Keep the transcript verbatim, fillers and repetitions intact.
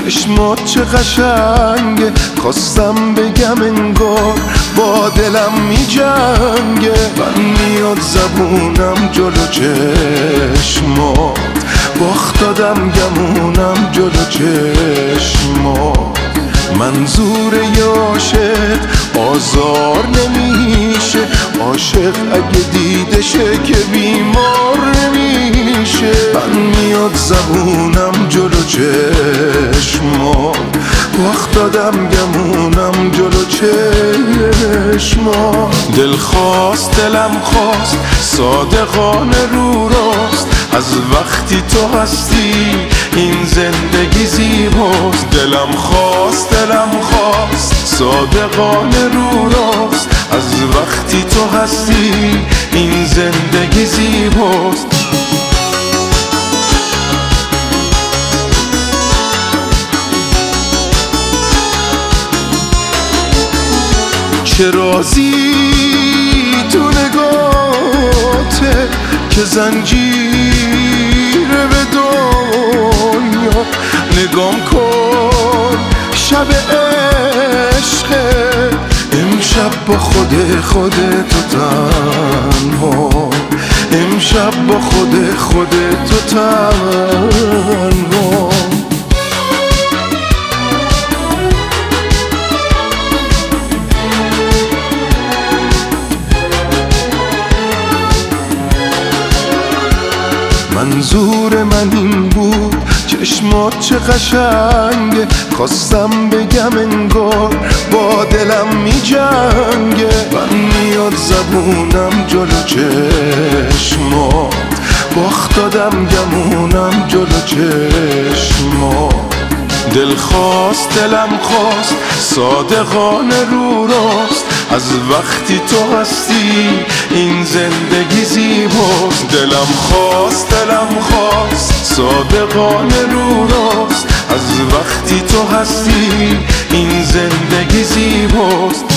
چشمات چه قشنگه، خواستم بگم انگار با دلم می جنگه. من میاد زبونم جلو چشمات، باخت دادم گمونم جلو چشمات. منظور یه عاشق آزار نمیشه، عاشق اگه دیدشه که بیمار نمیشه. من میاد زبونم جلو چشمات، وقت دادم گمونم جلو چشمات. دل خواست دلم خواست صادقانه رو راست، از وقتی تو هستی این زندگی زیباست. دلم خواست دلم خواست صادقانه رو راست، از وقتی تو هستی این زندگی زیباست. چه رازی تو نگاته که زنجیره به دنیا. نگام کن شب عشقه، امشب با خود خودت تو تنها، امشب با خود خودت تو تنها. منظور من این بود چشمات چه قشنگه، خواستم بگم انگار با دلم می جنگه. من میاد زبونم جلو چشمات، باخت دادم گمونم جلو چشمات. دل خواست دلم خواست صادقانه رو راست، از وقتی تو هستی این زندگی زیباست. دلم خواست دلم خواست صادقانه رو راست، از وقتی تو هستی این زندگی زیباست.